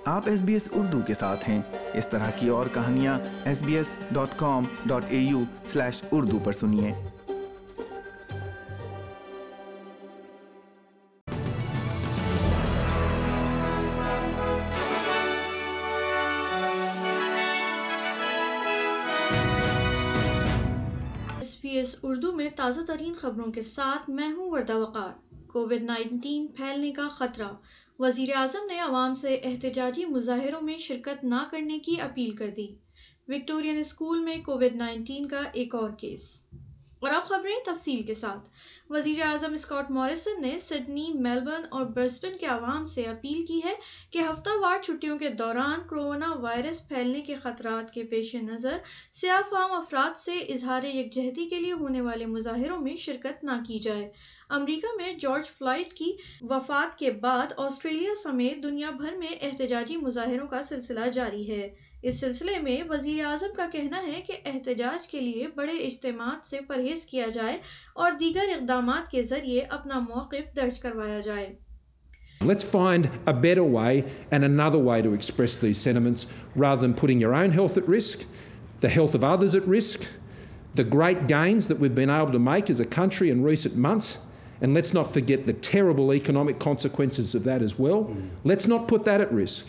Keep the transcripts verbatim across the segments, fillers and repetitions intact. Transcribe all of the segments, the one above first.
آپ S B S Urdu کے ساتھ ہیں۔ اس طرح کی اور کہانیاں S B S dot com dot A U slash Urdu پر سنیے۔ ایس بی ایس اردو میں تازہ ترین خبروں کے ساتھ میں ہوں وردہ وقار۔ کووڈ نائنٹین پھیلنے کا خطرہ، وزیر اعظم نے عوام سے احتجاجی مظاہروں میں شرکت نہ کرنے کی اپیل کر دی۔ وکٹورین اسکول میں کووڈ نائنٹین کا ایک اور کیس۔ اور اب خبریں تفصیل کے ساتھ۔ وزیر اعظم اسکاٹ موریسن نے سڈنی، میلبرن اور برسبن کے عوام سے اپیل کی ہے کہ ہفتہ وار چھٹیوں کے دوران کورونا وائرس پھیلنے کے خطرات کے پیش نظر سیاہ فام افراد سے اظہار یکجہتی کے لیے ہونے والے مظاہروں میں شرکت نہ کی جائے۔ امریکہ میں جارج فلائیڈ کی وفات کے بعد آسٹریلیا سمیت دنیا بھر میں احتجاجی مظاہروں کا سلسلہ جاری ہے۔ اس سلسلے میں وزیر اعظم کا کہنا ہے کہ احتجاج کے لیے بڑے اجتماعات سے پرہیز کیا جائے اور دیگر اقدامات کے ذریعے اپنا موقف درج کروایا جائے۔ Let's find a better way and another way to express these sentiments rather than putting your own health at risk, the health of others at risk, the great gains that we've been able to make as a country in recent months, and let's not forget the terrible economic consequences of that as well. Let's not put that at risk.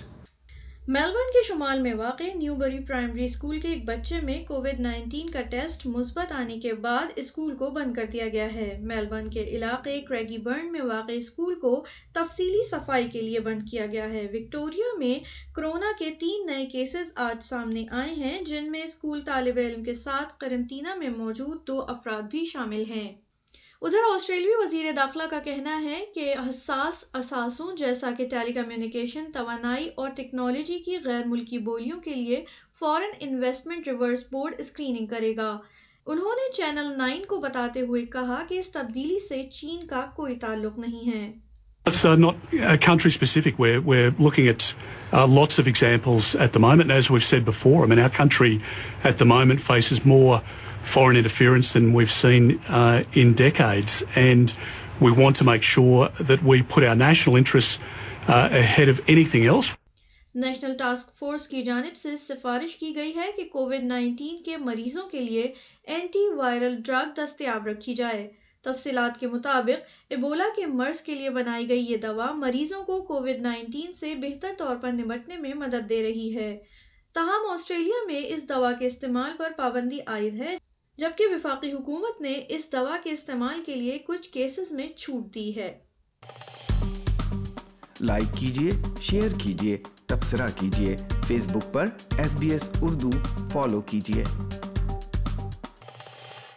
Melbourne کے شمال میں واقع new بری primary school کے ایک بچے میں Covid nineteen کا ٹیسٹ مثبت آنے کے بعد اسکول کو بند کر دیا گیا ہے۔ میلبرن کے علاقے کریگی برن میں واقع اسکول کو تفصیلی صفائی کے لیے بند کیا گیا ہے۔ وکٹوریہ میں کورونا کے تین نئے کیسز آج سامنے آئے ہیں، جن میں اسکول طالب علم کے ساتھ قرنطینہ میں موجود دو افراد بھی شامل ہیں۔ ادھر آسٹریلوی وزیر داخلہ کا کہنا ہے کہ حساس اثاثوں جیسا کہ ٹیلی کمیونیکیشن، توانائی اور ٹیکنالوجی کی غیر ملکی بولیوں کے لیے foreign investment review board screening کرے گا۔ انہوں نے چینل نائن کو بتاتے ہوئے کہا کہ اس تبدیلی سے چین کا کوئی تعلق نہیں ہے۔ It's uh, not uh, country specific. We're, we're looking at uh, lots of examples at the moment. And as we've said before, I mean, our country at the moment faces more foreign interference than we've seen uh, in decades. And we want to make sure that we put our national interests uh, ahead of anything else. National Task Force کی جانب سے سفارش کی گئی ہے کہ Covid nineteen کے مریضوں کے لیے اینٹی وائرل ڈرگ دستیاب رکھی جائے۔ تفصیلات کے مطابق ایبولا کے مرض کے لیے بنائی گئی یہ دوا مریضوں کو کووڈ نائنٹین سے بہتر طور پر نمٹنے میں مدد دے رہی ہے۔ تاہم آسٹریلیا میں اس دوا کے استعمال پر پابندی عائد ہے، جبکہ وفاقی حکومت نے اس دوا کے استعمال کے لیے کچھ کیسز میں چھوٹ دی ہے۔ لائک کیجیے، شیئر کیجیے، تبصرہ کیجیے، فیس بک پر S B S Urdu follow کیجیے۔